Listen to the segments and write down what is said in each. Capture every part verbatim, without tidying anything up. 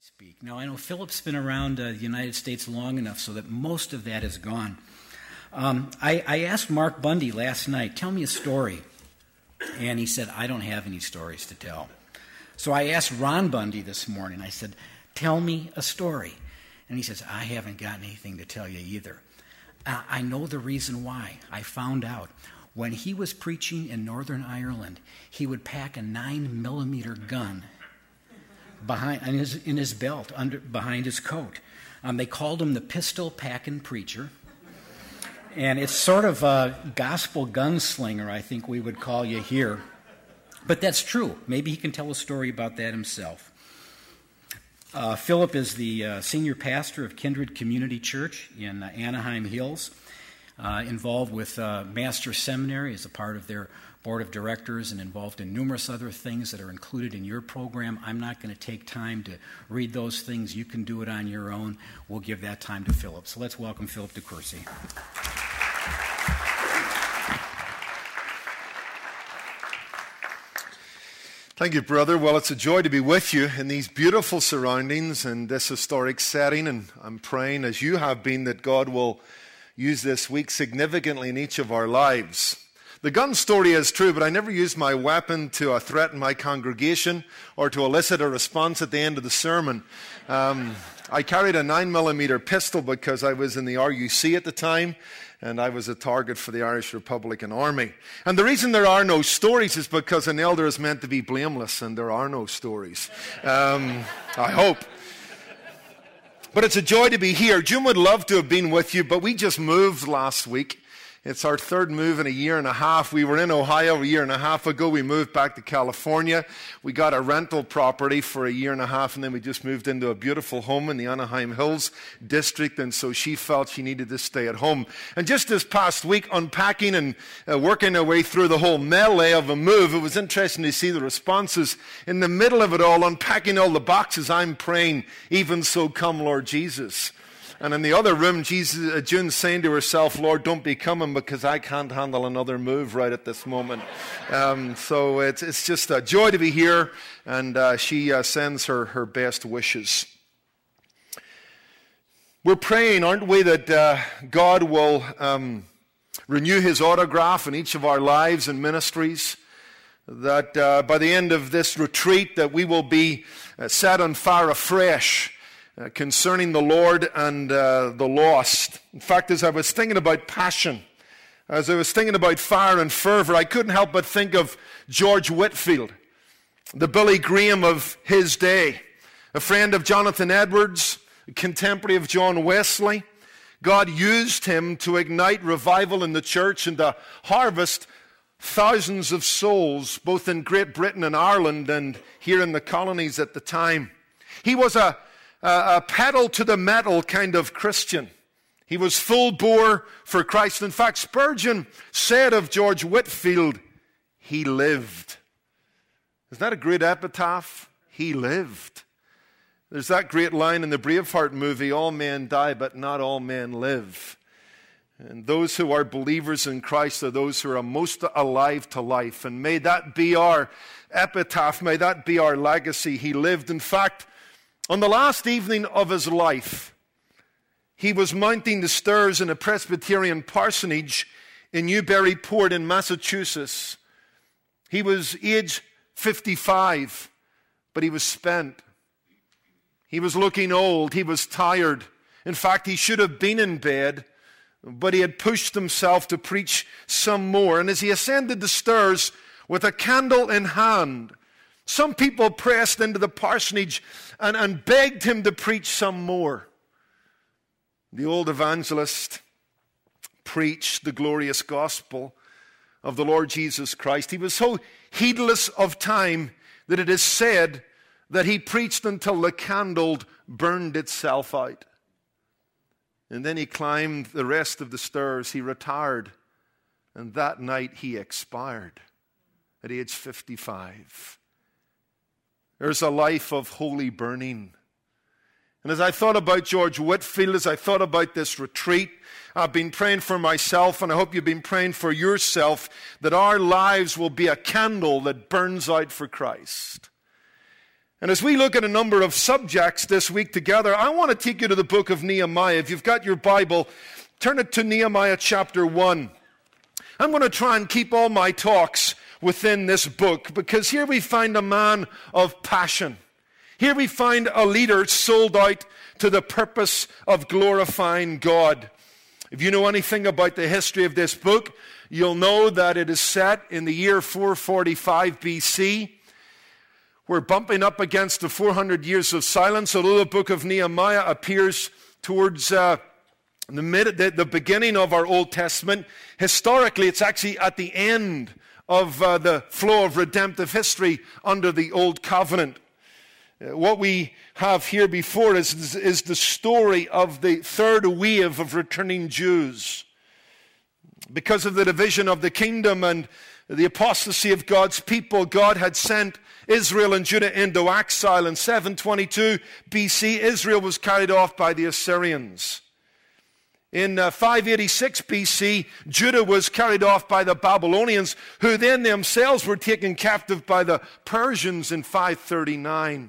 Speak. Now, I know Philip's been around uh, the United States long enough so that most of that is gone. Um, I, I asked Mark Bundy last night, tell me a story. And he said, I don't have any stories to tell. So I asked Ron Bundy this morning, I said, tell me a story. And he says, I haven't got anything to tell you either. Uh, I know the reason why. I found out. When he was preaching in Northern Ireland, he would pack a nine millimeter gun behind in his, in his belt, under behind his coat. Um, they called him the pistol-packing preacher. And it's sort of a gospel gunslinger, I think we would call you here. But that's true. Maybe he can tell a story about that himself. Uh, Philip is the uh, senior pastor of Kindred Community Church in uh, Anaheim Hills, uh, involved with uh, Master Seminary as a part of their board of directors and involved in numerous other things that are included in your program. I'm not going to take time to read those things. You can do it on your own. We'll give that time to Philip. So let's welcome Philip DeCourcy. Thank you, brother. Well, it's a joy to be with you in these beautiful surroundings and this historic setting, and I'm praying, as you have been, that God will use this week significantly in each of our lives. The gun story is true, but I never used my weapon to uh, threaten my congregation or to elicit a response at the end of the sermon. Um, I carried a nine millimeter pistol because I was in the R U C at the time, and I was a target for the Irish Republican Army. And the reason there are no stories is because an elder is meant to be blameless, and there are no stories. Um, I hope. But it's a joy to be here. June would love to have been with you, but we just moved last week. It's our third move in a year and a half. We were in Ohio a year and a half ago. We moved back to California. We got a rental property for a year and a half, and then we just moved into a beautiful home in the Anaheim Hills district, and so she felt she needed to stay at home. And just this past week, unpacking and uh, working our way through the whole melee of a move, it was interesting to see the responses. In the middle of it all, unpacking all the boxes, I'm praying, even so come, Lord Jesus. And in the other room, Jesus, uh, June's saying to herself, Lord, don't be coming because I can't handle another move right at this moment. Um, so it's, it's just a joy to be here, and uh, she uh, sends her, her best wishes. We're praying, aren't we, that uh, God will um, renew his autograph in each of our lives and ministries, that uh, by the end of this retreat that we will be uh, set on fire afresh Uh, concerning the Lord and uh, the lost. In fact, as I was thinking about passion, as I was thinking about fire and fervor, I couldn't help but think of George Whitefield, the Billy Graham of his day, a friend of Jonathan Edwards, a contemporary of John Wesley. God used him to ignite revival in the church and to harvest thousands of souls, both in Great Britain and Ireland and here in the colonies at the time. He was a Uh, a pedal to the metal kind of Christian. He was full bore for Christ. In fact, Spurgeon said of George Whitefield, he lived. Isn't that a great epitaph? He lived. There's that great line in the Braveheart movie, all men die, but not all men live. And those who are believers in Christ are those who are most alive to life. And may that be our epitaph. May that be our legacy. He lived. In fact, on the last evening of his life, he was mounting the stairs in a Presbyterian parsonage in Newburyport in Massachusetts. He was age fifty-five, but he was spent. He was looking old. He was tired. In fact, he should have been in bed, but he had pushed himself to preach some more. And as he ascended the stairs with a candle in hand, some people pressed into the parsonage and, and begged him to preach some more. The old evangelist preached the glorious gospel of the Lord Jesus Christ. He was so heedless of time that it is said that he preached until the candle burned itself out. And then he climbed the rest of the stairs. He retired. And that night he expired at age fifty-five. There's a life of holy burning. And as I thought about George Whitefield, as I thought about this retreat, I've been praying for myself, and I hope you've been praying for yourself, that our lives will be a candle that burns out for Christ. And as we look at a number of subjects this week together, I want to take you to the book of Nehemiah. If you've got your Bible, turn it to Nehemiah chapter one. I'm going to try and keep all my talks within this book, because here we find a man of passion. Here we find a leader sold out to the purpose of glorifying God. If you know anything about the history of this book, you'll know that it is set in the year four forty-five B C. We're bumping up against the four hundred years of silence, although the book of Nehemiah appears towards uh, the, mid, the, the beginning of our Old Testament. Historically, it's actually at the end of uh, the flow of redemptive history under the Old Covenant. Uh, what we have here before us is, is the story of the third wave of returning Jews. Because of the division of the kingdom and the apostasy of God's people, God had sent Israel and Judah into exile. In seven twenty-two B C, Israel was carried off by the Assyrians. In uh, five eighty-six B C, Judah was carried off by the Babylonians, who then themselves were taken captive by the Persians in five thirty-nine.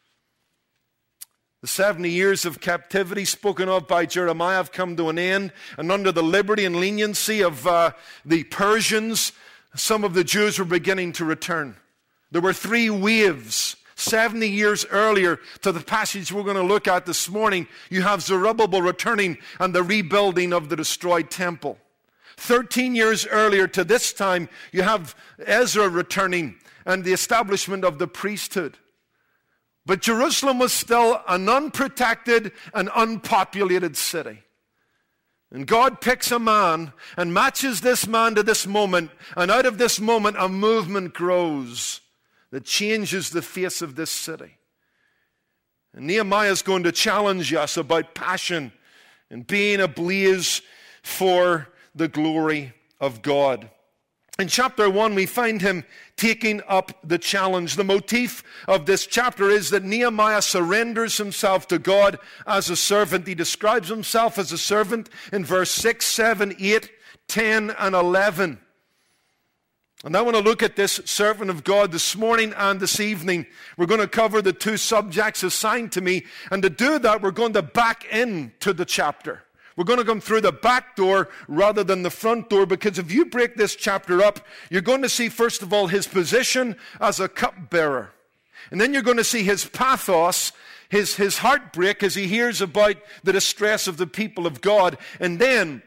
The seventy years of captivity spoken of by Jeremiah have come to an end, and under the liberty and leniency of uh, the Persians, some of the Jews were beginning to return. There were three waves. seventy years earlier to the passage we're going to look at this morning, you have Zerubbabel returning and the rebuilding of the destroyed temple. thirteen years earlier to this time, you have Ezra returning and the establishment of the priesthood. But Jerusalem was still an unprotected and unpopulated city. And God picks a man and matches this man to this moment, and out of this moment a movement grows that changes the face of this city. And Nehemiah is going to challenge us about passion and being ablaze for the glory of God. In chapter one, we find him taking up the challenge. The motif of this chapter is that Nehemiah surrenders himself to God as a servant. He describes himself as a servant in verse six, seven, eight, ten, and eleven. And I want to look at this servant of God this morning and this evening. We're going to cover the two subjects assigned to me. And to do that, we're going to back into the chapter. We're going to come through the back door rather than the front door, because if you break this chapter up, you're going to see, first of all, his position as a cupbearer. And then you're going to see his pathos, his, his heartbreak as he hears about the distress of the people of God. And then,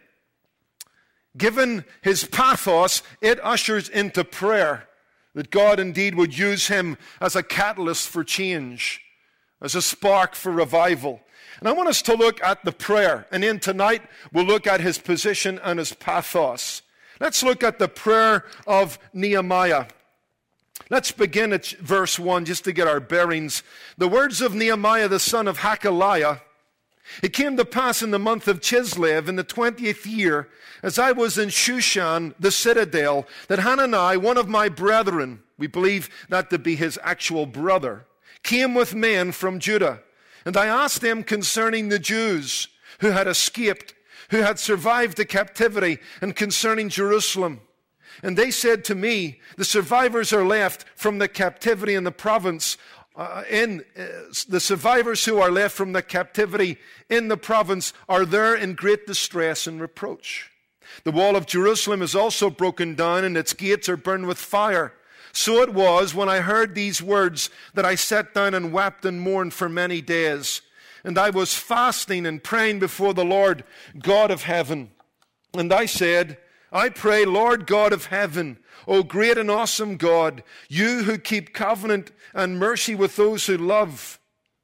given his pathos, it ushers into prayer, that God indeed would use him as a catalyst for change, as a spark for revival. And I want us to look at the prayer. And then tonight, we'll look at his position and his pathos. Let's look at the prayer of Nehemiah. Let's begin at verse one, just to get our bearings. The words of Nehemiah, the son of Hakaliah. It came to pass in the month of Chislev, in the twentieth year, as I was in Shushan, the citadel, that Hanani, one of my brethren, we believe that to be his actual brother, came with men from Judah. And I asked them concerning the Jews who had escaped, who had survived the captivity, and concerning Jerusalem. And they said to me, the survivors are left from the captivity in the province, uh, in uh, the survivors who are left from the captivity in the province are there in great distress and reproach. The wall of Jerusalem is also broken down, and its gates are burned with fire. So it was, when I heard these words, that I sat down and wept and mourned for many days. And I was fasting and praying before the Lord, God of heaven. And I said, I pray, Lord God of heaven, O great and awesome God, you who keep covenant and mercy with those who love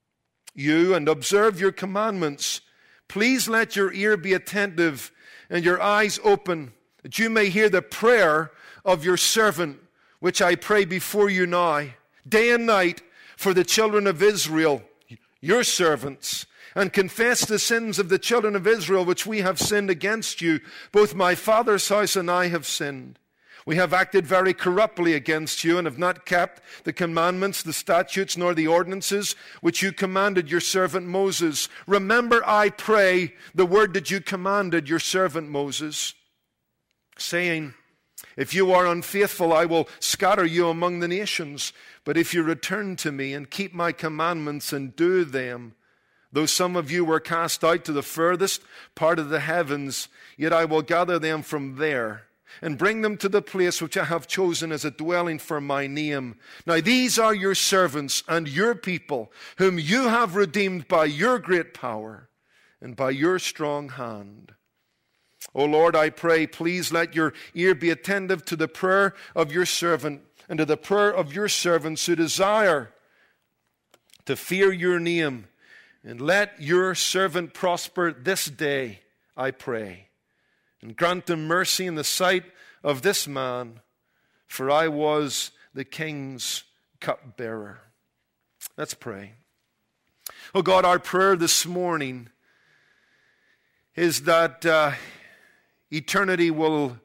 you and observe your commandments, please let your ear be attentive and your eyes open, that you may hear the prayer of your servant, which I pray before you now, day and night, for the children of Israel, your servants, and confess the sins of the children of Israel which we have sinned against you. Both my father's house and I have sinned. We have acted very corruptly against you and have not kept the commandments, the statutes, nor the ordinances which you commanded your servant Moses. Remember, I pray, the word that you commanded your servant Moses, saying, If you are unfaithful, I will scatter you among the nations. But if you return to me and keep my commandments and do them, though some of you were cast out to the furthest part of the heavens, yet I will gather them from there and bring them to the place which I have chosen as a dwelling for my name. Now these are your servants and your people, whom you have redeemed by your great power and by your strong hand. O Lord, I pray, please let your ear be attentive to the prayer of your servant and to the prayer of your servants who desire to fear your name. And let your servant prosper this day, I pray. And grant him mercy in the sight of this man, for I was the king's cupbearer. Let's pray. Oh God, our prayer this morning is that uh, eternity will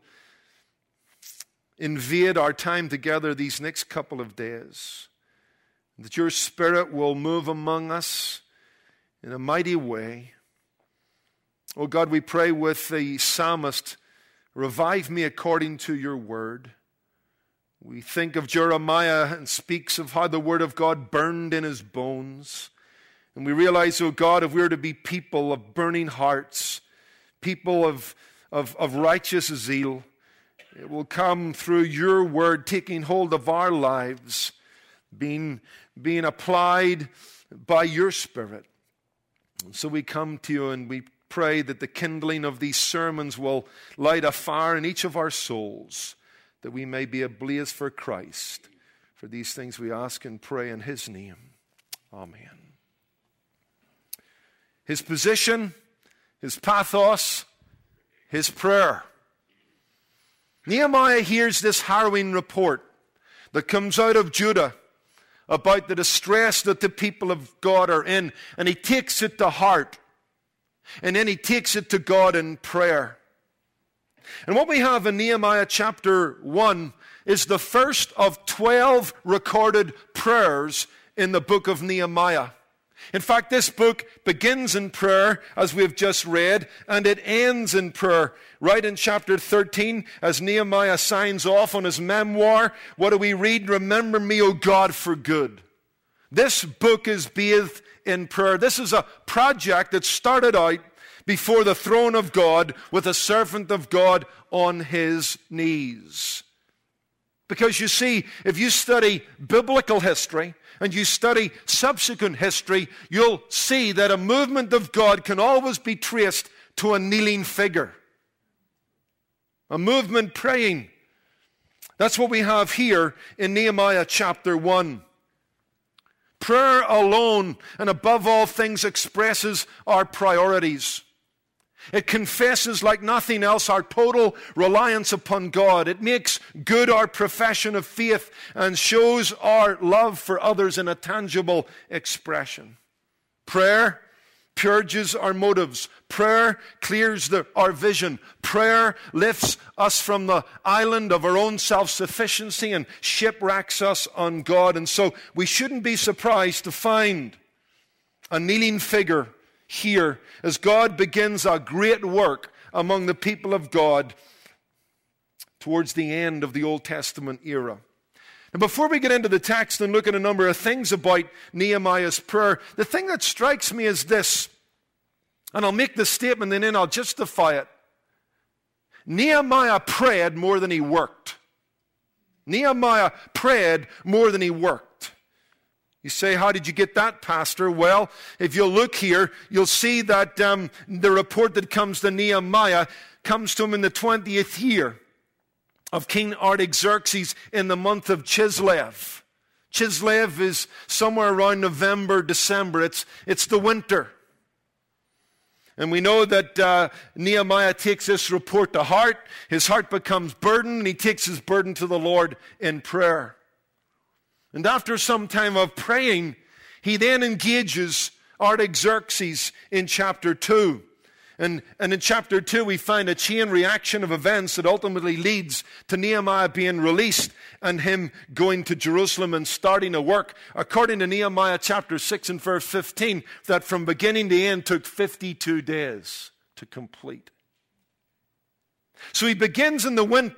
invade our time together these next couple of days. That your Spirit will move among us in a mighty way. Oh God, we pray with the psalmist, revive me according to your word. We think of Jeremiah and speaks of how the word of God burned in his bones. And we realize, oh God, if we're to be people of burning hearts, people of, of, of righteous zeal, it will come through your word taking hold of our lives, being, being applied by your Spirit. And so we come to you and we pray that the kindling of these sermons will light a fire in each of our souls, that we may be ablaze for Christ. For these things we ask and pray in his name. Amen. His position, his pathos, his prayer. Nehemiah hears this harrowing report that comes out of Judah about the distress that the people of God are in, and he takes it to heart, and then he takes it to God in prayer. And what we have in Nehemiah chapter one is the first of twelve recorded prayers in the book of Nehemiah. In fact, this book begins in prayer, as we've just read, and it ends in prayer. Right in chapter thirteen, as Nehemiah signs off on his memoir, what do we read? Remember me, O God, for good. This book is bathed in prayer. This is a project that started out before the throne of God with a servant of God on his knees. Because you see, if you study biblical history, and you study subsequent history, you'll see that a movement of God can always be traced to a kneeling figure. A movement praying. That's what we have here in Nehemiah chapter one. Prayer alone, and above all things, expresses our priorities. It confesses like nothing else our total reliance upon God. It makes good our profession of faith and shows our love for others in a tangible expression. Prayer purges our motives. Prayer clears the, our vision. Prayer lifts us from the island of our own self-sufficiency and shipwrecks us on God. And so we shouldn't be surprised to find a kneeling figure here as God begins a great work among the people of God towards the end of the Old Testament era. And before we get into the text and look at a number of things about Nehemiah's prayer, the thing that strikes me is this, and I'll make this statement and then I'll justify it. Nehemiah prayed more than he worked. Nehemiah prayed more than he worked. You say, how did you get that, Pastor? Well, if you'll look here, you'll see that um, the report that comes to Nehemiah comes to him in the twentieth year of King Artaxerxes in the month of Chislev. Chislev is somewhere around November, December. It's, it's the winter. And we know that uh, Nehemiah takes this report to heart. His heart becomes burdened, and he takes his burden to the Lord in prayer. And after some time of praying, he then engages Artaxerxes in chapter two. And, and in chapter two, we find a chain reaction of events that ultimately leads to Nehemiah being released and him going to Jerusalem and starting a work, according to Nehemiah chapter six and verse fifteen, that from beginning to end took fifty-two days to complete. So he begins in the winter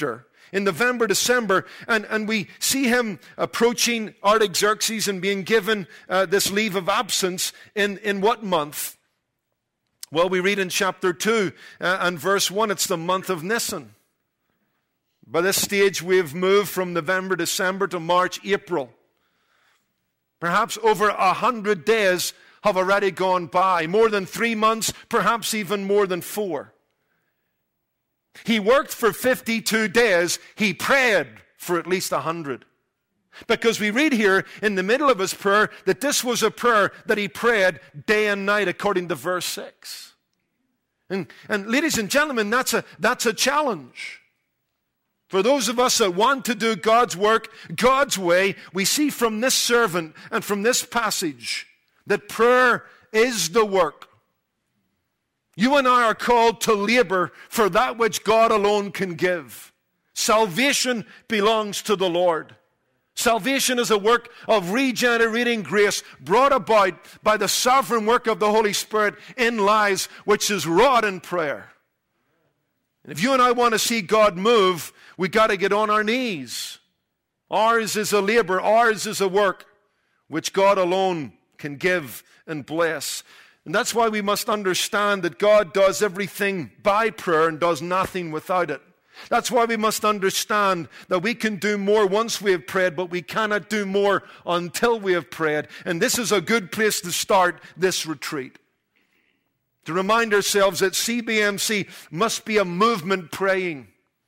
in November, December, and, and we see him approaching Artaxerxes and being given uh, this leave of absence in, in what month? Well, we read in chapter two uh, and verse one, it's the month of Nisan. By this stage, we've moved from November, December to March, April. Perhaps over a hundred days have already gone by. More than three months, perhaps even more than four. He worked for fifty-two days. He prayed for at least a hundred. Because we read here in the middle of his prayer that this was a prayer that he prayed day and night according to verse six. And, and ladies and gentlemen, that's a, that's a challenge. For those of us that want to do God's work, God's way, we see from this servant and from this passage that prayer is the work. You and I are called to labor for that which God alone can give. Salvation belongs to the Lord. Salvation is a work of regenerating grace brought about by the sovereign work of the Holy Spirit in lives, which is wrought in prayer. And if you and I want to see God move, we got to get on our knees. Ours is a labor, ours is a work which God alone can give and bless. And that's why we must understand that God does everything by prayer and does nothing without it. That's why we must understand that we can do more once we have prayed, but we cannot do more until we have prayed. And this is a good place to start this retreat. To remind ourselves that C B M C must be a movement praying.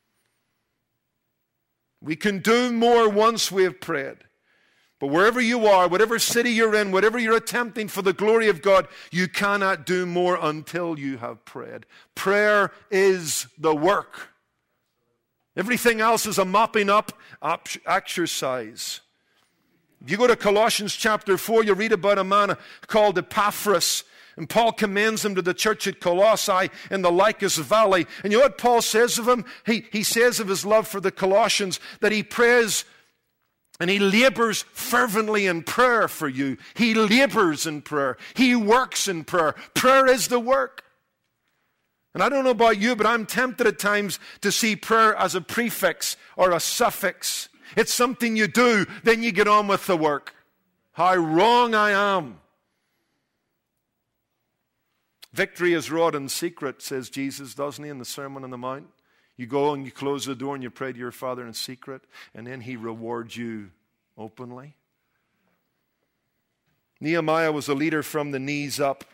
We can do more once we have prayed. But wherever you are, whatever city you're in, whatever you're attempting for the glory of God, you cannot do more until you have prayed. Prayer is the work. Everything else is a mopping up exercise. If you go to Colossians chapter four, you read about a man called Epaphras. And Paul commends him to the church at Colossae in the Lycus Valley. And you know what Paul says of him? He, he says of his love for the Colossians that he prays and he labors fervently in prayer for you. He labors in prayer. He works in prayer. Prayer is the work. And I don't know about you, but I'm tempted at times to see prayer as a prefix or a suffix. It's something you do, then you get on with the work. How wrong I am. Victory is wrought in secret, says Jesus, doesn't he, in the Sermon on the Mount? You go and you close the door and you pray to your Father in secret, and then he rewards you openly. Nehemiah was a leader from the knees up.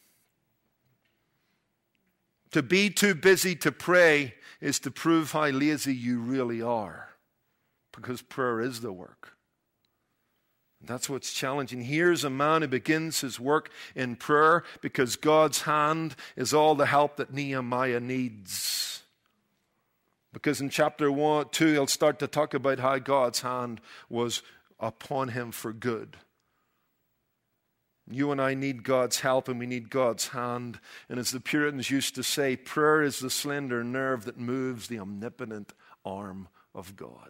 To be too busy to pray is to prove how lazy you really are, because prayer is the work. That's what's challenging. Here's a man who begins his work in prayer because God's hand is all the help that Nehemiah needs. Because in chapter one, two, he'll start to talk about how God's hand was upon him for good. You and I need God's help and we need God's hand. And as the Puritans used to say, prayer is the slender nerve that moves the omnipotent arm of God.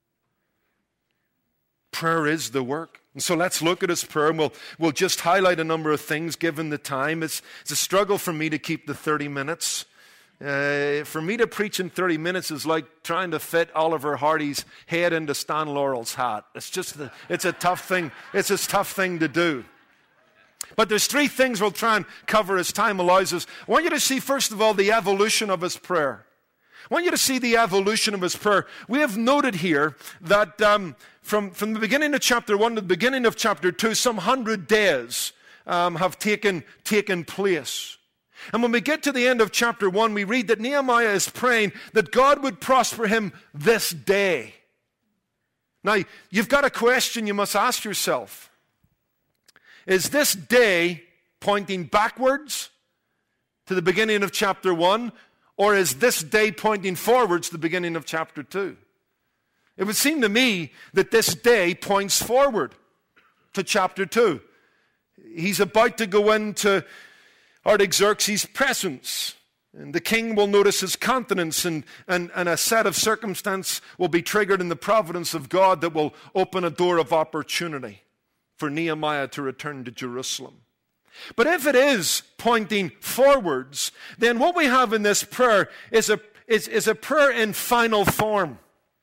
Prayer is the work. And so let's look at his prayer, and we'll, we'll just highlight a number of things given the time. It's, it's a struggle for me to keep the thirty minutes. Uh, for me to preach in thirty minutes is like trying to fit Oliver Hardy's head into Stan Laurel's hat. It's just, the, it's a tough thing. It's a tough thing to do. But there's three things we'll try and cover as time allows us. I want you to see, first of all, the evolution of his prayer. I want you to see the evolution of his prayer. We have noted here that um, from, from the beginning of chapter one to the beginning of chapter two, some hundred days um, have taken, taken place. And when we get to the end of chapter one, we read that Nehemiah is praying that God would prosper him this day. Now, you've got a question you must ask yourself. Is this day pointing backwards to the beginning of chapter one? Or is this day pointing forwards to the beginning of chapter two? It would seem to me that this day points forward to chapter two. He's about to go into Artaxerxes' presence. And the king will notice his countenance, and, and, and a set of circumstance will be triggered in the providence of God that will open a door of opportunity for Nehemiah to return to Jerusalem. But if it is pointing forwards, then what we have in this prayer is a, is, is a prayer in final form.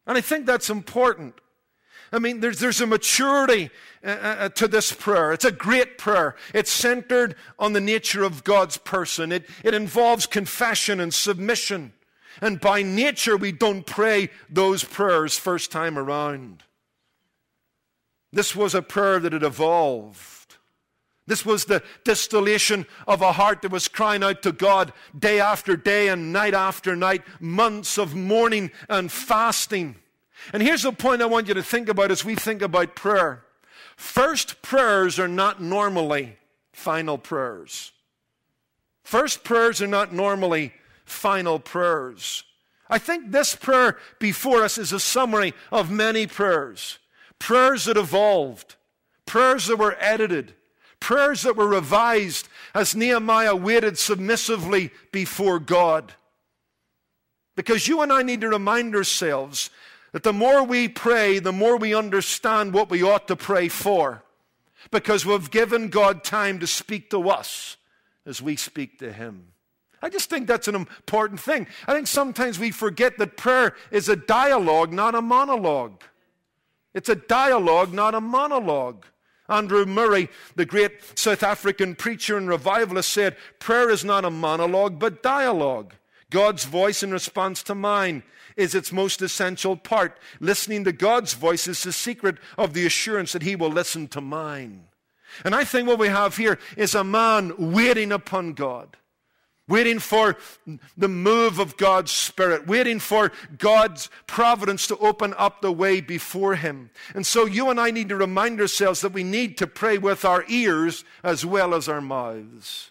And I think that's important. I mean, there's, there's a maturity uh, uh, to this prayer. It's a great prayer. It's centered on the nature of God's person. It, it involves confession and submission. And by nature, we don't pray those prayers first time around. This was a prayer that had evolved. This was the distillation of a heart that was crying out to God day after day and night after night, months of mourning and fasting. And here's the point I want you to think about as we think about prayer. First prayers are not normally final prayers. First prayers are not normally final prayers. I think this prayer before us is a summary of many prayers. Prayers that evolved. Prayers that were edited. Prayers that were revised as Nehemiah waited submissively before God. Because you and I need to remind ourselves that the more we pray, the more we understand what we ought to pray for. Because we've given God time to speak to us as we speak to Him. I just think that's an important thing. I think sometimes we forget that prayer is a dialogue, not a monologue. It's a dialogue, not a monologue. Andrew Murray, the great South African preacher and revivalist, said, prayer is not a monologue, but dialogue. God's voice in response to mine is its most essential part. Listening to God's voice is the secret of the assurance that He will listen to mine. And I think what we have here is a man waiting upon God. Waiting for the move of God's Spirit. Waiting for God's providence to open up the way before him. And so you and I need to remind ourselves that we need to pray with our ears as well as our mouths.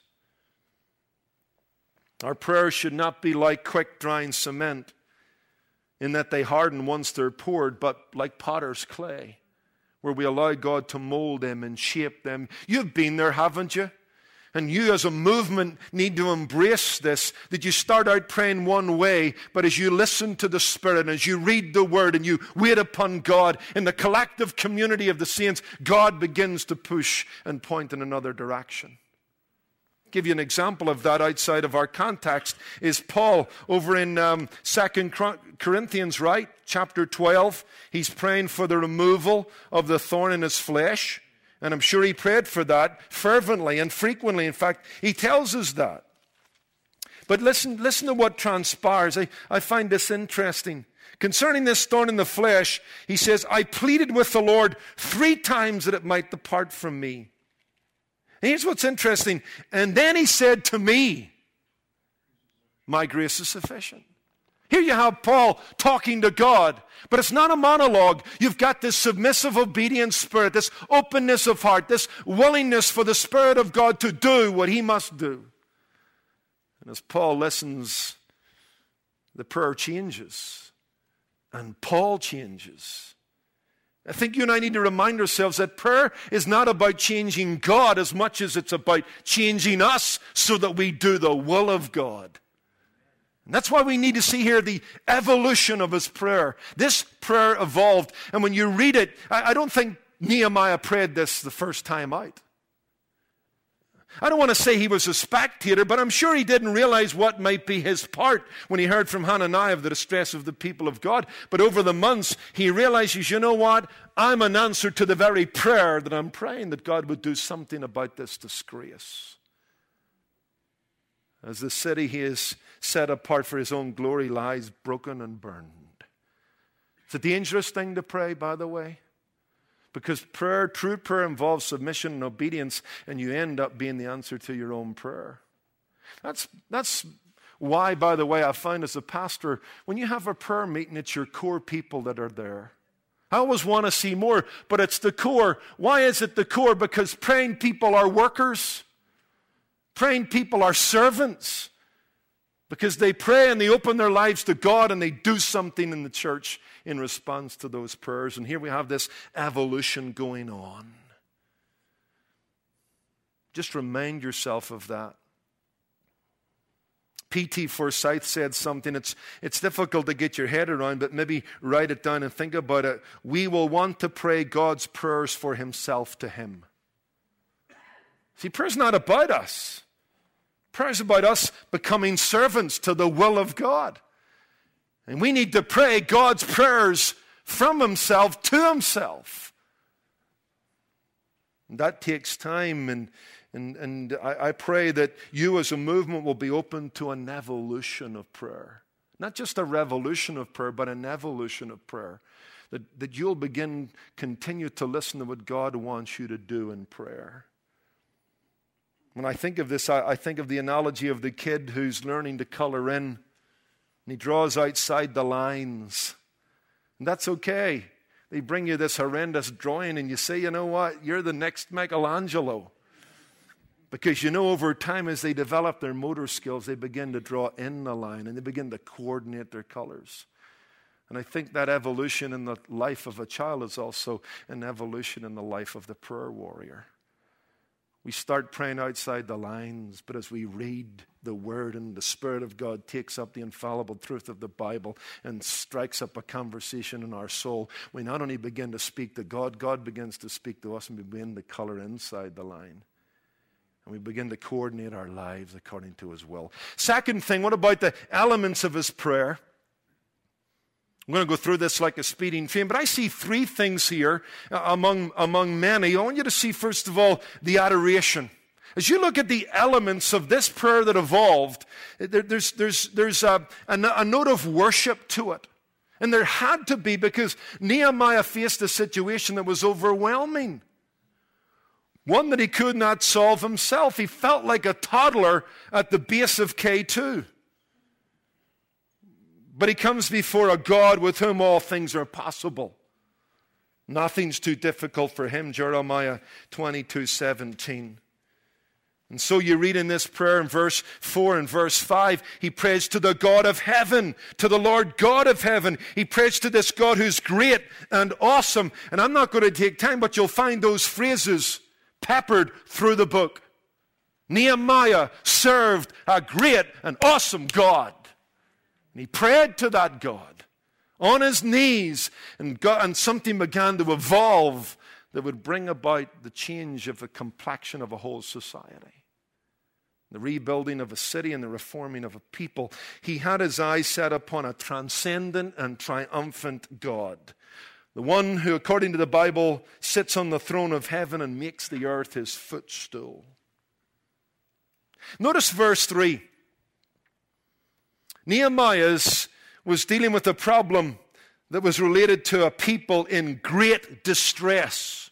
Our prayers should not be like quick-drying cement in that they harden once they're poured, but like potter's clay, where we allow God to mold them and shape them. You've been there, haven't you? And you as a movement need to embrace this, that you start out praying one way, but as you listen to the Spirit, as you read the Word, and you wait upon God, in the collective community of the saints, God begins to push and point in another direction. I'll give you an example of that outside of our context is Paul over in um, Second Corinthians, right? Chapter twelve. He's praying for the removal of the thorn in his flesh. And I'm sure he prayed for that fervently and frequently. In fact, he tells us that. But listen, listen to what transpires. I, I find this interesting. Concerning this thorn in the flesh, he says, I pleaded with the Lord three times that it might depart from me. And here's what's interesting. And then he said to me, my grace is sufficient. Here you have Paul talking to God, but it's not a monologue. You've got this submissive, obedient spirit, this openness of heart, this willingness for the Spirit of God to do what He must do. And as Paul listens, the prayer changes, and Paul changes. I think you and I need to remind ourselves that prayer is not about changing God as much as it's about changing us so that we do the will of God. And that's why we need to see here the evolution of his prayer. This prayer evolved. And when you read it, I, I don't think Nehemiah prayed this the first time out. I don't want to say he was a spectator, but I'm sure he didn't realize what might be his part when he heard from Hananiah of the distress of the people of God. But over the months, he realizes, you know what? I'm an answer to the very prayer that I'm praying, that God would do something about this disgrace. As the city he is set apart for His own glory lies broken and burned. It's a dangerous thing to pray, by the way, because prayer, true prayer involves submission and obedience, and you end up being the answer to your own prayer. That's, that's why, by the way, I find as a pastor, when you have a prayer meeting, it's your core people that are there. I always want to see more, but it's the core. Why is it the core? Because praying people are workers. Praying people are servants. Because they pray and they open their lives to God and they do something in the church in response to those prayers. And here we have this evolution going on. Just remind yourself of that. P T Forsyth said something. It's, it's difficult to get your head around, but maybe write it down and think about it. We will want to pray God's prayers for Himself to Him. See, prayer's not about us. Prayer is about us becoming servants to the will of God. And we need to pray God's prayers from himself to himself. And that takes time, and, and, and I, I pray that you as a movement will be open to an evolution of prayer. Not just a revolution of prayer, but an evolution of prayer. That, that you'll begin, continue to listen to what God wants you to do in prayer. When I think of this, I, I think of the analogy of the kid who's learning to color in. And he draws outside the lines. And that's okay. They bring you this horrendous drawing and you say, you know what, you're the next Michelangelo. Because you know over time as they develop their motor skills, they begin to draw in the line and they begin to coordinate their colors. And I think that evolution in the life of a child is also an evolution in the life of the prayer warrior. We start praying outside the lines, but as we read the Word and the Spirit of God takes up the infallible truth of the Bible and strikes up a conversation in our soul, we not only begin to speak to God, God begins to speak to us, and we begin to color inside the line. And we begin to coordinate our lives according to His will. Second thing, what about the elements of His prayer? I'm going to go through this like a speeding train, but I see three things here uh, among, among many. I want you to see, first of all, the adoration. As you look at the elements of this prayer that evolved, there, there's, there's, there's a, a, a note of worship to it. And there had to be, because Nehemiah faced a situation that was overwhelming. One that he could not solve himself. He felt like a toddler at the base of K two. But he comes before a God with whom all things are possible. Nothing's too difficult for him, Jeremiah twenty-two seventeen. And so you read in this prayer in verse four and verse five, he prays to the God of heaven, to the Lord God of heaven. He prays to this God who's great and awesome. And I'm not going to take time, but you'll find those phrases peppered through the book. Nehemiah served a great and awesome God. And he prayed to that God on his knees, and, God, and something began to evolve that would bring about the change of the complexion of a whole society. The rebuilding of a city and the reforming of a people. He had his eyes set upon a transcendent and triumphant God. The one who, according to the Bible, sits on the throne of heaven and makes the earth his footstool. Notice verse three. Nehemiah was dealing with a problem that was related to a people in great distress.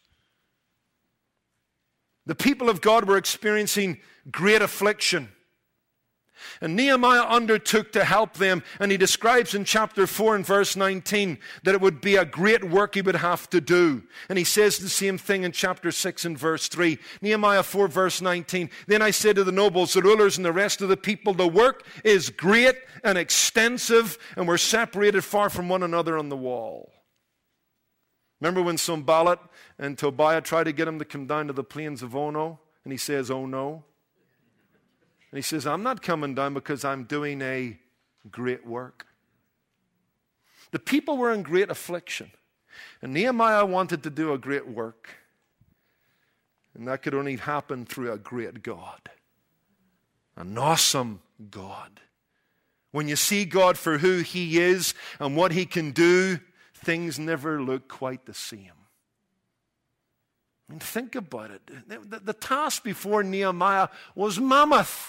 The people of God were experiencing great affliction. And Nehemiah undertook to help them, and he describes in chapter four and verse nineteen that it would be a great work he would have to do. And he says the same thing in chapter six and verse three. Nehemiah four verse nineteen, then I said to the nobles, the rulers, and the rest of the people, the work is great and extensive, and we're separated far from one another on the wall. Remember when Sanballat and Tobiah tried to get him to come down to the plains of Ono? And he says, oh no. And he says, I'm not coming down because I'm doing a great work. The people were in great affliction. And Nehemiah wanted to do a great work. And that could only happen through a great God. An awesome God. When you see God for who He is and what He can do, things never look quite the same. I mean, think about it. The, the task before Nehemiah was mammoth.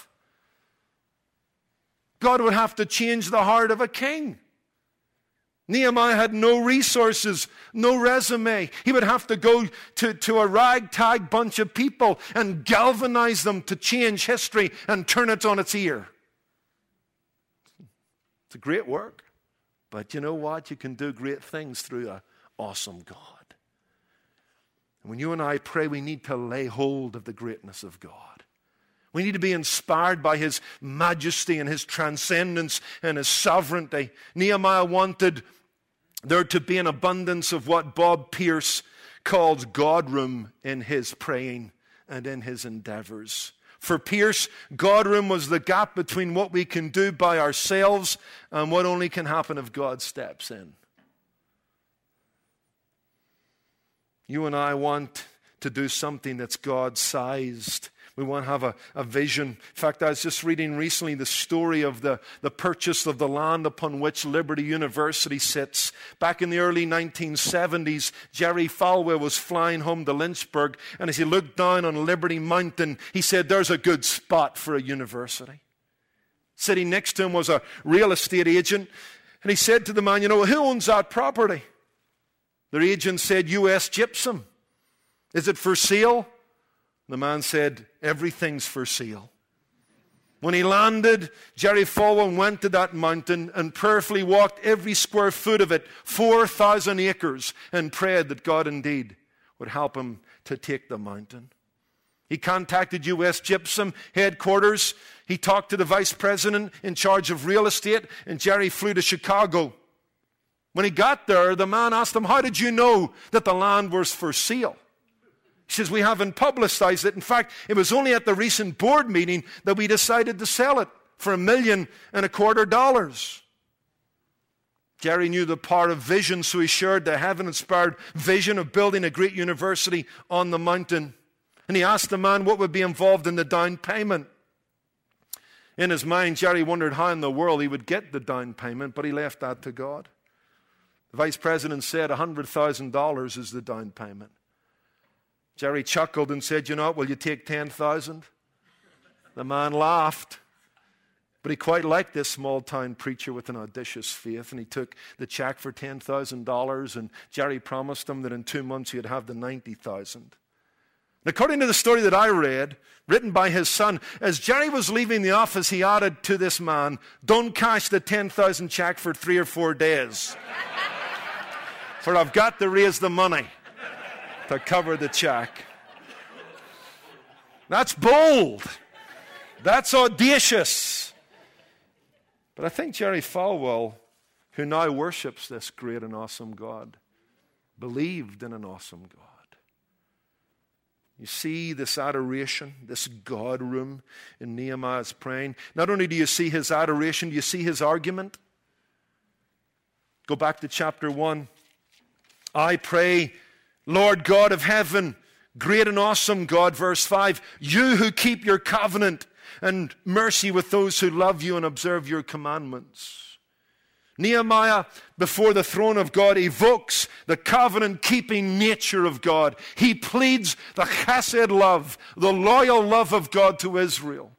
God would have to change the heart of a king. Nehemiah had no resources, no resume. He would have to go to, to a ragtag bunch of people and galvanize them to change history and turn it on its ear. It's a great work. But you know what? You can do great things through an awesome God. And when you and I pray, we need to lay hold of the greatness of God. We need to be inspired by His majesty and His transcendence and His sovereignty. Nehemiah wanted there to be an abundance of what Bob Pierce calls God room in his praying and in his endeavors. For Pierce, God room was the gap between what we can do by ourselves and what only can happen if God steps in. You and I want to do something that's God-sized, We want to have a, a vision. In fact, I was just reading recently the story of the, the purchase of the land upon which Liberty University sits. Back in the early nineteen seventies, Jerry Falwell was flying home to Lynchburg, and as he looked down on Liberty Mountain, he said, there's a good spot for a university. Sitting next to him was a real estate agent, and he said to the man, you know, who owns that property? The agent said, U S Gypsum. Is it for sale? The man said, everything's for sale. When he landed, Jerry Falwell went to that mountain and prayerfully walked every square foot of it, four thousand acres, and prayed that God indeed would help him to take the mountain. He contacted U S Gypsum headquarters. He talked to the vice president in charge of real estate, and Jerry flew to Chicago. When he got there, the man asked him, how did you know that the land was for sale? He says, we haven't publicized it. In fact, it was only at the recent board meeting that we decided to sell it for a million and a quarter dollars. Jerry knew the power of vision, so he shared the heaven-inspired vision of building a great university on the mountain. And he asked the man what would be involved in the down payment. In his mind, Jerry wondered how in the world he would get the down payment, but he left that to God. The vice president said one hundred thousand dollars is the down payment. Jerry chuckled and said, you know what, will you take ten thousand dollars? The man laughed. But he quite liked this small-town preacher with an audacious faith, and he took the check for ten thousand dollars, and Jerry promised him that in two months he'd have the ninety thousand dollars. According to the story that I read, written by his son, as Jerry was leaving the office, he added to this man, don't cash the ten thousand dollars check for three or four days, for I've got to raise the money to cover the check. That's bold. That's audacious. But I think Jerry Falwell, who now worships this great and awesome God, believed in an awesome God. You see this adoration, this God room in Nehemiah's praying. Not only do you see his adoration, do you see his argument? Go back to chapter one. I pray, Lord God of heaven, great and awesome God, verse five, you who keep your covenant and mercy with those who love you and observe your commandments. Nehemiah, before the throne of God, evokes the covenant-keeping nature of God. He pleads the chesed love, the loyal love of God to Israel.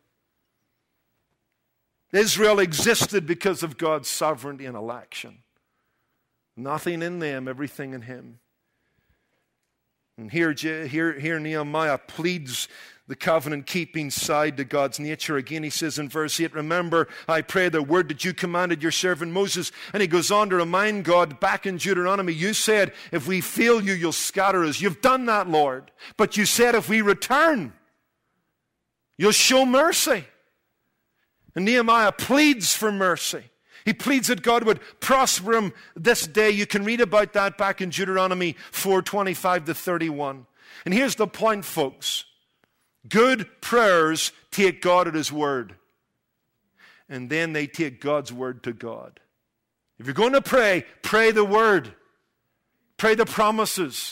Israel existed because of God's sovereignty and election. Nothing in them, everything in him. And here, here, here Nehemiah pleads the covenant-keeping side to God's nature. Again, he says in verse eight, remember, I pray the word that you commanded your servant Moses. And he goes on to remind God back in Deuteronomy, you said, if we fail you, you'll scatter us. You've done that, Lord. But you said, if we return, you'll show mercy. And Nehemiah pleads for mercy. He pleads that God would prosper him this day. You can read about that back in Deuteronomy four, twenty-five to thirty-one. And here's the point, folks. Good prayers take God at his word. And then they take God's word to God. If you're going to pray, pray the word. Pray the promises.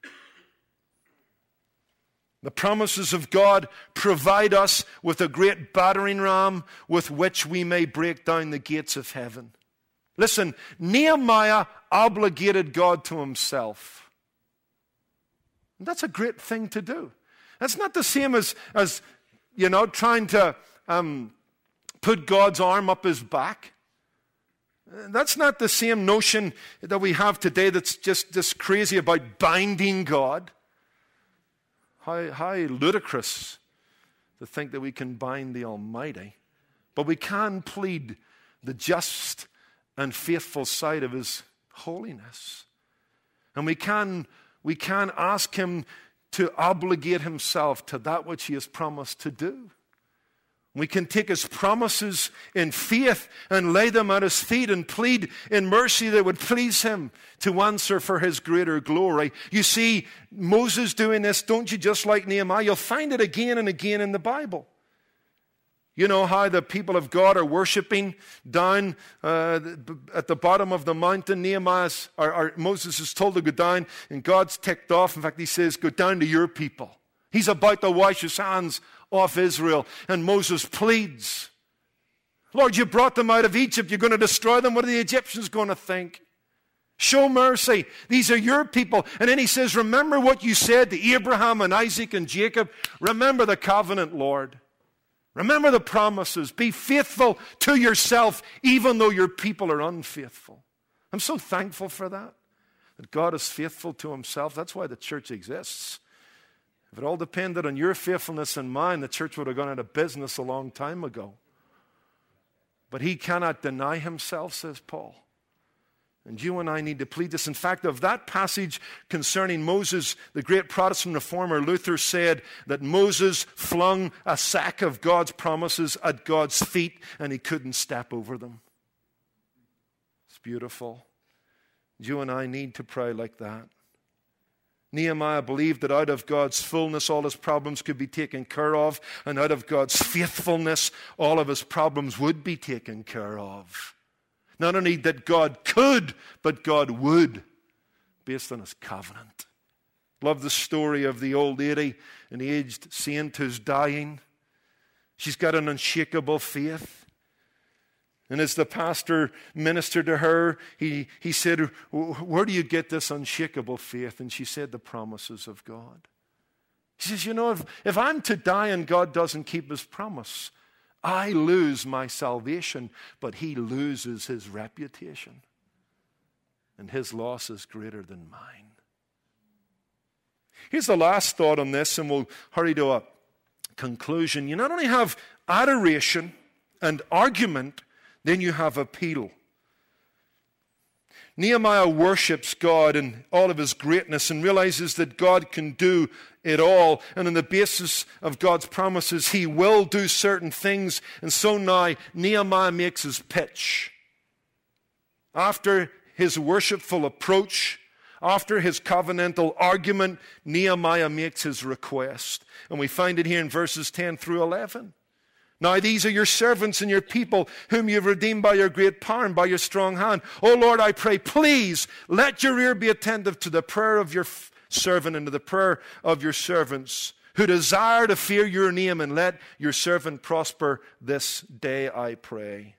The promises of God provide us with a great battering ram with which we may break down the gates of heaven. Listen, Nehemiah obligated God to himself. And that's a great thing to do. That's not the same as, as you know, trying to um, put God's arm up his back. That's not the same notion that we have today that's just, just crazy about binding God. How, how ludicrous to think that we can bind the Almighty. But we can plead the just and faithful side of his holiness. And we can, we can ask him to obligate himself to that which he has promised to do. We can take his promises in faith and lay them at his feet and plead in mercy that would please him to answer for his greater glory. You see, Moses doing this, don't you, just like Nehemiah? You'll find it again and again in the Bible. You know how the people of God are worshiping down uh, at the bottom of the mountain. Nehemiah's, or, or Moses is told to go down, and God's ticked off. In fact, he says, go down to your people. He's about to wash his hands of Israel. And Moses pleads, Lord, you brought them out of Egypt. You're going to destroy them. What are the Egyptians going to think? Show mercy. These are your people. And then he says, remember what you said to Abraham and Isaac and Jacob. Remember the covenant, Lord. Remember the promises. Be faithful to yourself, even though your people are unfaithful. I'm so thankful for that, that God is faithful to himself. That's why the church exists. If it all depended on your faithfulness and mine, the church would have gone out of business a long time ago. But he cannot deny himself, says Paul. And you and I need to plead this. In fact, of that passage concerning Moses, the great Protestant reformer Luther said that Moses flung a sack of God's promises at God's feet and he couldn't step over them. It's beautiful. You and I need to pray like that. Nehemiah believed that out of God's fullness all his problems could be taken care of, and out of God's faithfulness all of his problems would be taken care of. Not only that God could, but God would, based on his covenant. Love the story of the old lady, an aged saint who's dying. She's got an unshakable faith. And as the pastor ministered to her, he, he said, where do you get this unshakable faith? And she said, the promises of God. She says, you know, if, if I'm to die and God doesn't keep his promise, I lose my salvation, but he loses his reputation. And his loss is greater than mine. Here's the last thought on this, and we'll hurry to a conclusion. You not only have adoration and argument, then you have appeal. Nehemiah worships God in all of his greatness and realizes that God can do it all. And on the basis of God's promises, he will do certain things. And so now Nehemiah makes his pitch. After his worshipful approach, after his covenantal argument, Nehemiah makes his request. And we find it here in verses ten through eleven. Now these are your servants and your people, whom you have redeemed by your great power and by your strong hand. O Lord, I pray, please let your ear be attentive to the prayer of your f- servant and to the prayer of your servants, who desire to fear your name, and let your servant prosper this day, I pray.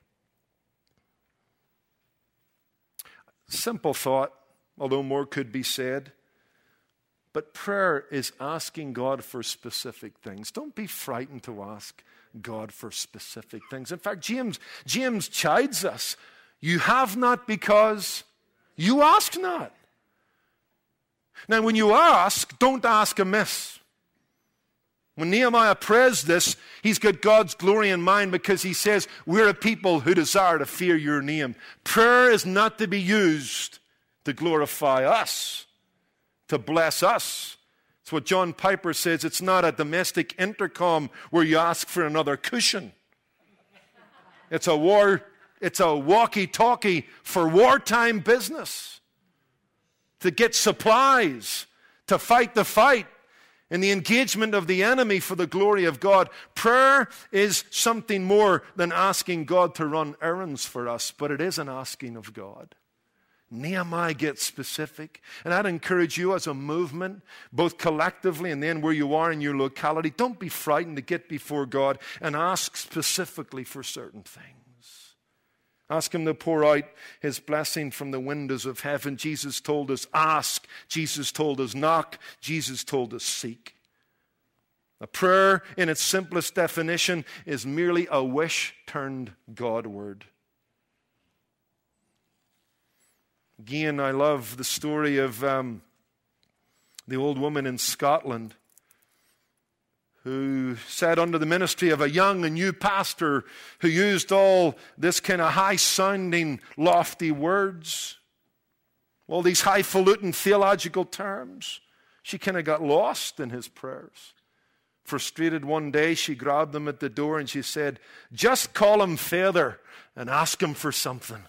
Simple thought, although more could be said. But prayer is asking God for specific things. Don't be frightened to ask God for specific things. In fact, James, James chides us. You have not because you ask not. Now, when you ask, don't ask amiss. When Nehemiah prays this, he's got God's glory in mind, because he says, we're a people who desire to fear your name. Prayer is not to be used to glorify us, to bless us. It's what John Piper says. It's not a domestic intercom where you ask for another cushion. It's a war, it's a walkie-talkie for wartime business. To get supplies, to fight the fight in the engagement of the enemy for the glory of God. Prayer is something more than asking God to run errands for us, but it is an asking of God. Nehemiah gets specific. And I'd encourage you as a movement, both collectively and then where you are in your locality, don't be frightened to get before God and ask specifically for certain things. Ask him to pour out his blessing from the windows of heaven. Jesus told us ask. Jesus told us knock. Jesus told us seek. A prayer in its simplest definition is merely a wish turned Godward. Again, I love the story of um, the old woman in Scotland who sat under the ministry of a young and new pastor who used all this kind of high-sounding, lofty words, all these highfalutin theological terms. She kind of got lost in his prayers. Frustrated one day, she grabbed him at the door and she said, just call him Father and ask him for something.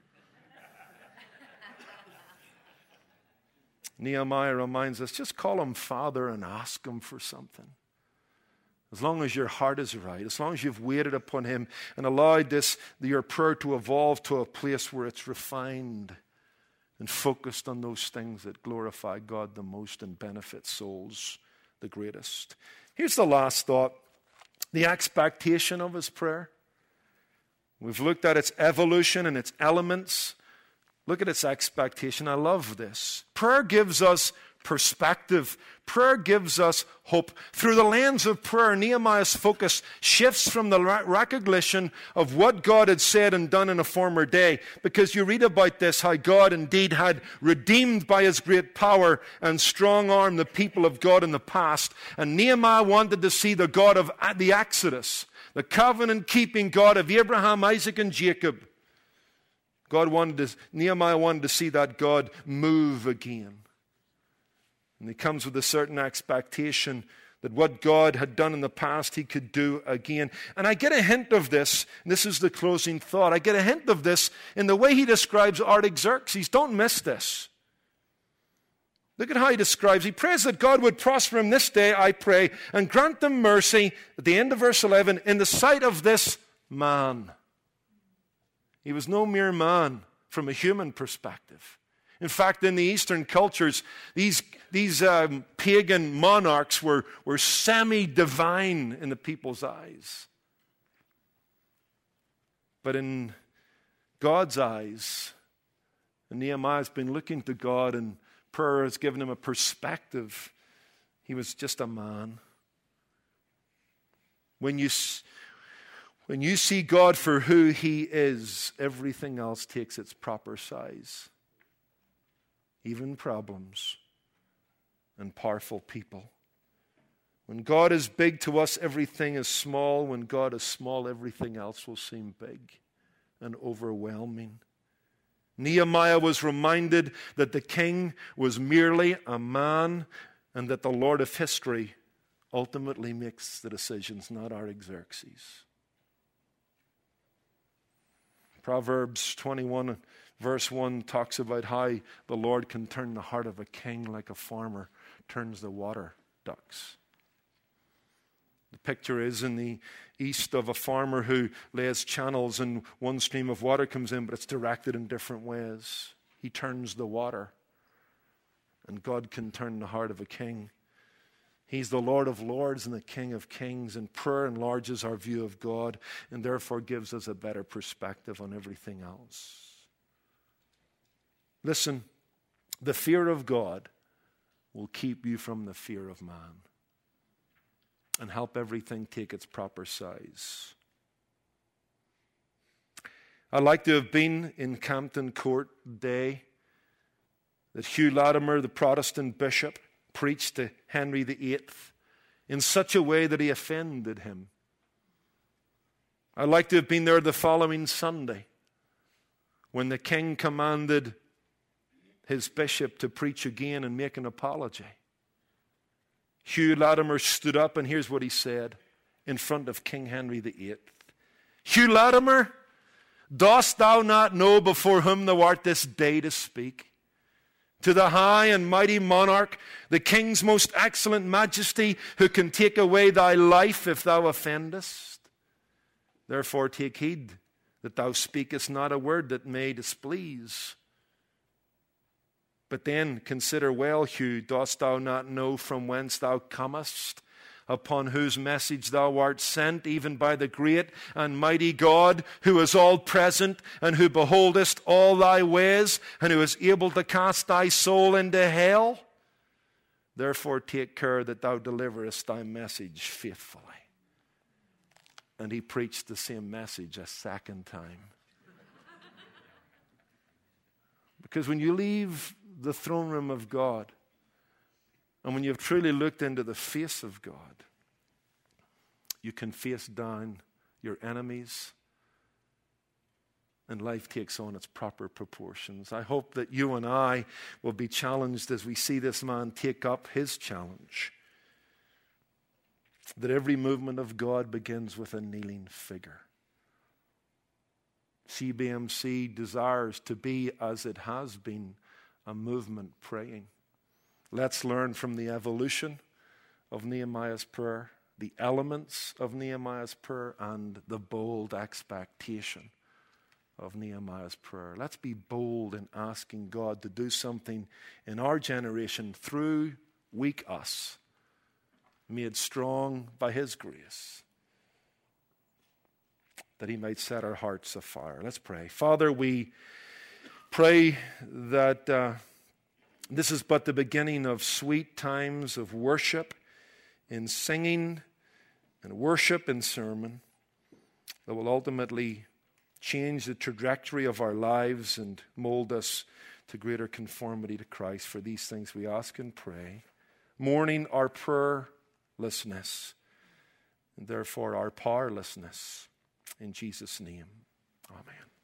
Nehemiah reminds us, just call him Father and ask him for something. As long as your heart is right, as long as you've waited upon him and allowed this, your prayer to evolve to a place where it's refined and focused on those things that glorify God the most and benefit souls the greatest. Here's the last thought. the expectation of his prayer. We've looked at its evolution and its elements. Look at its expectation. I love this. Prayer gives us perspective. Prayer gives us hope. Through the lens of prayer, Nehemiah's focus shifts from the recognition of what God had said and done in a former day, because you read about this, how God indeed had redeemed by his great power and strong arm the people of God in the past. And Nehemiah wanted to see the God of the Exodus, the covenant-keeping God of Abraham, Isaac, and Jacob. God wanted to, Nehemiah wanted to see that God move again. And he comes with a certain expectation that what God had done in the past, he could do again. And I get a hint of this, and this is the closing thought. I get a hint of this in the way he describes Artaxerxes. Don't miss this. Look at how he describes. He prays that God would prosper him this day, I pray, and grant them mercy, at the end of verse eleven, in the sight of this man. He was no mere man from a human perspective. In fact, in the Eastern cultures, these, these um, pagan monarchs were, were semi-divine in the people's eyes. But in God's eyes, and Nehemiah's been looking to God, and prayer has given him a perspective. He was just a man. When you, when you see God for who he is, everything else takes its proper size. Even problems and powerful people. When God is big to us, everything is small. When God is small, everything else will seem big and overwhelming. Nehemiah was reminded that the king was merely a man and that the Lord of history ultimately makes the decisions, not Artaxerxes. Proverbs twenty-one verse one talks about how the Lord can turn the heart of a king like a farmer turns the water ducts. The picture is in the east of a farmer who lays channels and one stream of water comes in, but it's directed in different ways. He turns the water, and God can turn the heart of a king. He's the Lord of lords and the King of kings, and prayer enlarges our view of God and therefore gives us a better perspective on everything else. Listen, the fear of God will keep you from the fear of man and help everything take its proper size. I'd like to have been in Campton Court the day that Hugh Latimer, the Protestant bishop, preached to Henry the Eighth in such a way that he offended him. I'd like to have been there the following Sunday when the king commanded his bishop to preach again and make an apology. Hugh Latimer stood up, and here's what he said in front of King Henry the Eighth. Hugh Latimer, dost thou not know before whom thou art this day to speak? To the high and mighty monarch, the king's most excellent majesty, who can take away thy life if thou offendest. Therefore take heed that thou speakest not a word that may displease. But then consider well, Hugh, dost thou not know from whence thou comest, upon whose message thou art sent, even by the great and mighty God, who is all present, and who beholdest all thy ways, and who is able to cast thy soul into hell? Therefore take care that thou deliverest thy message faithfully. And he preached the same message a second time. Because when you leave the throne room of God, and when you've truly looked into the face of God, you can face down your enemies, and life takes on its proper proportions. I hope that you and I will be challenged as we see this man take up his challenge, that every movement of God begins with a kneeling figure. C B M C desires to be, as it has been, a movement praying. Let's learn from the evolution of Nehemiah's prayer, the elements of Nehemiah's prayer, and the bold expectation of Nehemiah's prayer. Let's be bold in asking God to do something in our generation through weak us, made strong by his grace. that he might set our hearts afire. Let's pray. Father, we pray that uh, this is but the beginning of sweet times of worship in singing and worship and sermon that will ultimately change the trajectory of our lives and mold us to greater conformity to Christ. For these things we ask and pray, mourning our prayerlessness and therefore our powerlessness. In Jesus' name, amen.